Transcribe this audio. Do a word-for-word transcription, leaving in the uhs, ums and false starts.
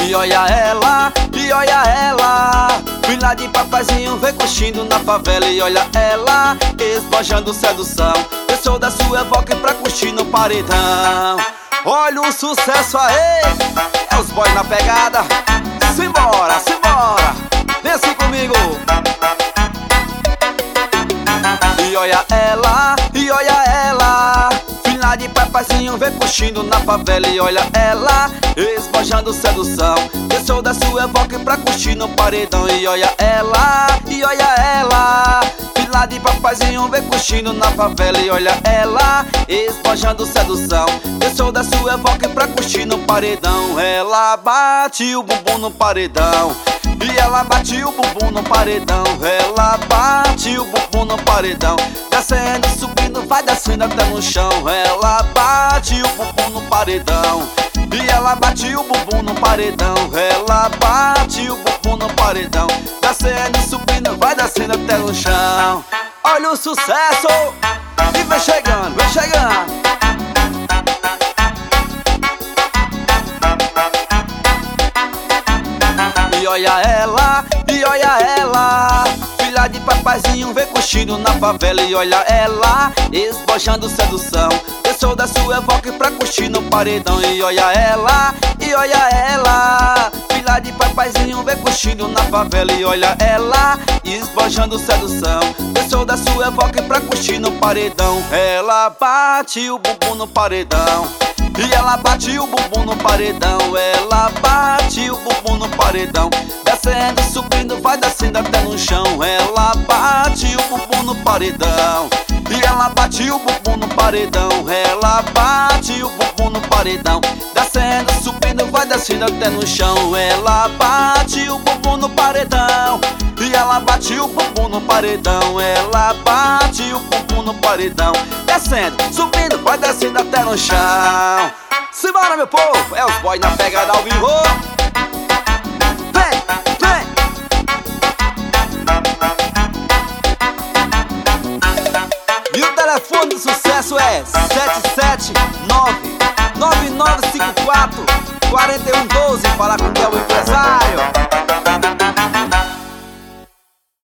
E olha ela, e olha ela, filha de papaizinho vem curtindo na favela. E olha ela, esbojando sedução. Eu sou da sua evoca pra curtir no paredão. Olha o sucesso aí, é os boys na pegada. Simbora, simbora, vem assim comigo. E olha ela, e olha ela, filha de papaizinho vem curtindo na favela. E olha ela, esbojando sedução. Eu sou da sua evoca pra curtir no paredão. E olha ela, e olha ela, filha de papaizinho vem curtindo na favela. E olha ela, esbojando sedução. Eu sou da sua evoca pra curtir no paredão. Ela bate o bumbum no paredão. E ela bate o bumbum no paredão. Ela bate o bumbum no paredão. Descendo, subindo, vai descendo até no chão. Ela bate o bumbum no paredão. E ela bate o bumbum no paredão. Ela bate o bumbum no paredão. Descendo, subindo, vai descendo até no chão. Olha o sucesso! E vem chegando, vem chegando. E olha ela, e olha ela, filha de papaizinho vem curtindo na favela. E olha ela, esbojando sedução. Eu sou da sua evoca pra curtir no paredão. E olha ela, e olha ela, filha de papaizinho vem curtindo na favela. E olha ela, esbojando sedução. Eu sou da sua evoca pra curtir no paredão. Ela bate o bumbum no paredão. E ela bate o bumbum no paredão. Ela bate o bumbum no paredão. Descendo, subindo, vai descendo até no chão. Ela bate o bumbum no paredão. E ela bate o bumbum no paredão. Ela bate o bumbum no paredão. Descendo, subindo, vai descendo até no chão. Ela bate o bumbum no paredão. E ela bate o bumbum no paredão. Ela bate o bumbum no paredão. Descendo, subindo, vai descendo até no chão. Simbora, meu povo, é os boys na pegada ao vivo. Vem, vem. E o telefone do sucesso é sete sete nove, nove nove cinco quatro, quatro um um dois. Fala com o meu empresário.